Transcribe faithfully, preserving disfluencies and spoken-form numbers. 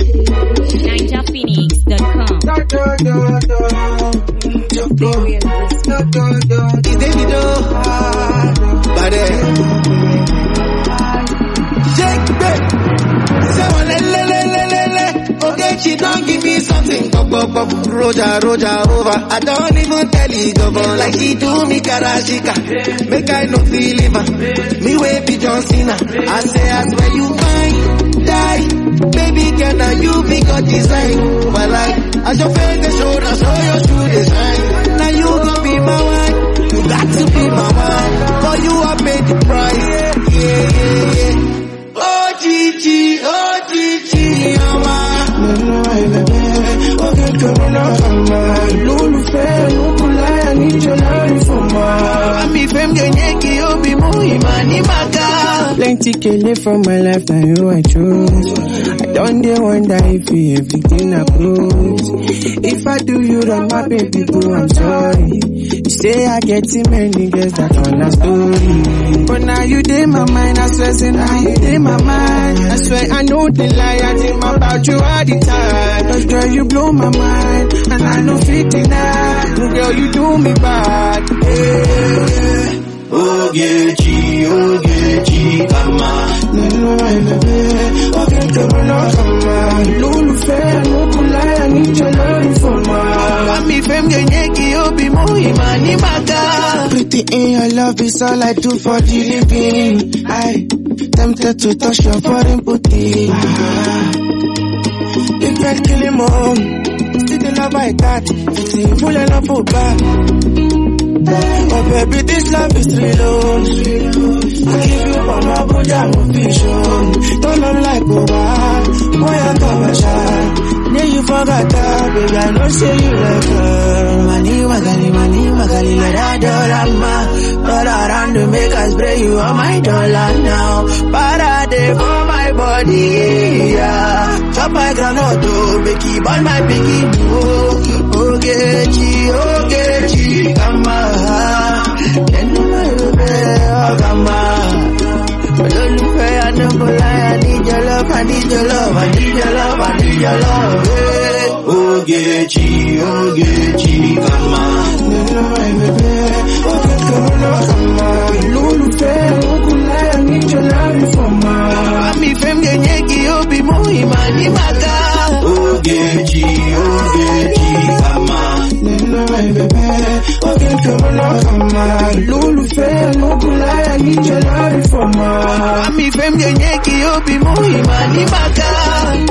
ninja phoenix dot com. It's Davido. Bade. Shake back. Say one le le le le le le. Okay, she don't give me something. Pop pop pop. Roja roja over. I don't even tell it over. Like she do me karashika. Make I no feel liver. Me way be John Cena. I say I swear you mine. Die. Baby girl, now you be God design. But like, as your face the show, now show your shoe design. Now you gon' be my wife. You got to be my wife. For you I paid the price. Yeah, yeah, yeah. Oh Gigi, oh Gigi, ama. Okay, come on, come on. Lulu fair, Lukula, I need your love for my. I'm if I'm Genyeki, you'll be moving, money, maka. Plenty kele from my life, now you I chose. I don't dare wonder if you everything approves. If I do you wrong, my baby boo, I'm sorry. You say I get too many girls, that's all a story. But now you dey my mind, I swear, say now you dey my mind. I swear I know the lie, I dream about you all the time. Cause girl, you blow my mind, and I know fit deny. Girl, you do me bad. Yeah. Ogechi, Ogechi, ama. No, I baby. Okay, come on, come on. Lulu fair, Lukula, I need your love for my. I'm if I'm Genyeki, you'll be moving, money, maka. Pretty in your love is all I do for the living. I tempted to touch your foreign booty. Ah. In fact, kill him all. See the love I got. See you full of love back. Oh baby, this love is real. I give you all my body, I'm official. Don't love like Boba. Boy, I come and shine. Then you forgot that, baby, I don't say you like her. Money, magali, money, magali, let I dollar, ma. All around to make us spray you on my dollar now. Parade for my body, yeah. Chop my granoto, make it burn my biggie. Oh, Ogechi, Ogechi, come on. Then you know, come on. Don't look fair, I don't go lie. I need your love, I need your love, I need your love, I need your love. Ogechi, Ogechi, come on. Come on, Lulu fair, Lukula, I need your love for my. I'm if I'm Genyeki, you'll be moving, money, maka. Ogechi, Ogechi, come on. Okay, come on, come on. Lulu fair, Lukula, I need your love for my. I'm if I'm Genyeki, you'll be moving, money, maka.